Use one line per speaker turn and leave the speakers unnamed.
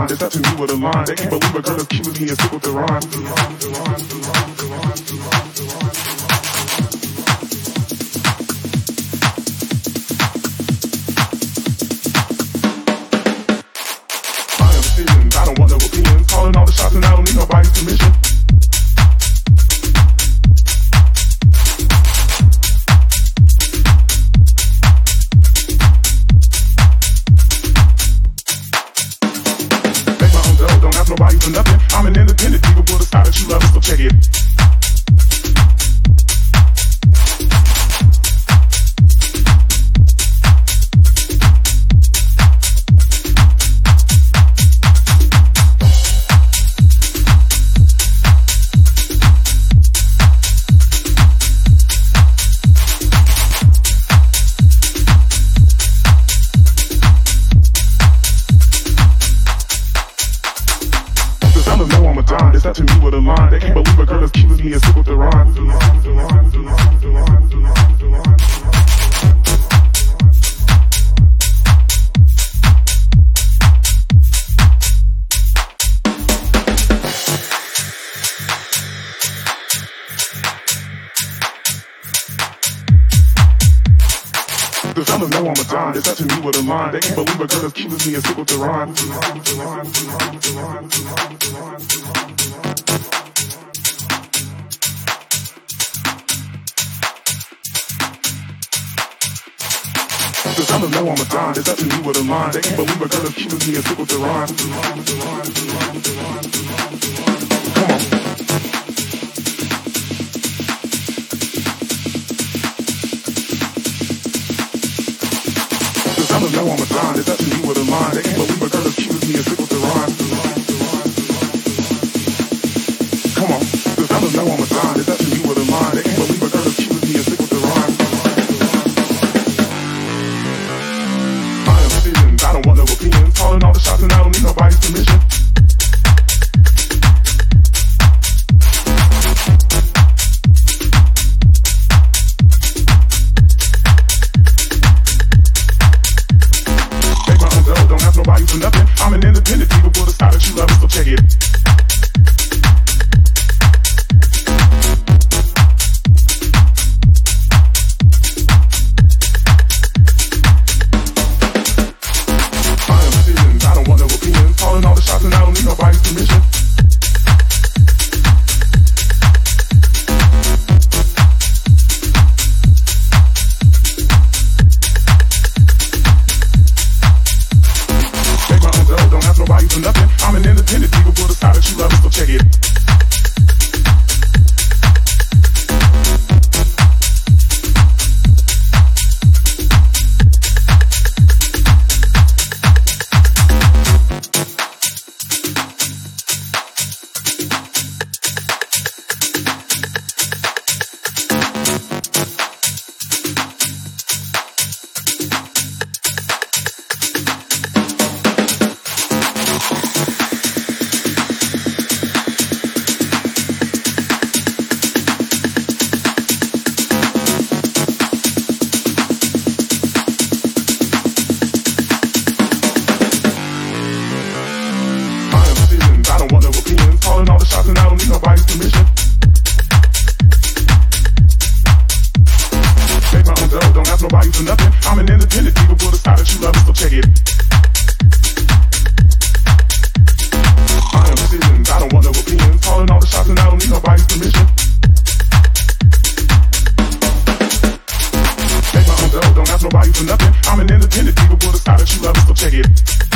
mind. It's up to me with a line. They can't believe a girl as cute as me is sick with the rhyme. I am decisions, I don't want no opinions. Calling all the shots and I don't need nobody's permission. Don't ask nobody for nothing. I'm an independent, people will decide that you love it, so check it. Know I'm a dime, it's up to me with a line. They can't believe a girl as cute as me is sick with the rhyme. The fellas know I'm a dime, it's up to me with a line. They can't believe a girl as cute as me is sick with the rhyme. The fellas know I'm a dime, it's up to me with a line. They can't believe a girl as cute as me is sick with the rhyme. Come on. Fellas know I'm a dime, it's up to me with a line. They can't believe a girl as cute as me is sick with the rhyme. Come on, the fellas know I'm a dime, it's up to me with a line. They can't believe a girl as cute as me is sick with the rhyme. I am decisions, I don't want no opinions. Calling all the shots and I don't need nobody's permission. Nobody for nothing. I'm an independent, people will decide that you love it, so check it. I am decisions, I don't want no opinions. Calling all the shots and I don't need nobody's permission. Don't ask nobody for nothing. I'm an independent, people will decide that you love it, so check it. I don't want no opinions. Calling all the shots and I don't need nobody's permission. Make my own dough, don't ask nobody for nothing. I'm an independent, people will decide that you love it, so check it. I am decisions, I don't want no opinions. Calling all the shots and I don't need nobody's permission. Make my own dough, don't ask nobody for nothing. I'm an independent, people will decide that you love it, so check it.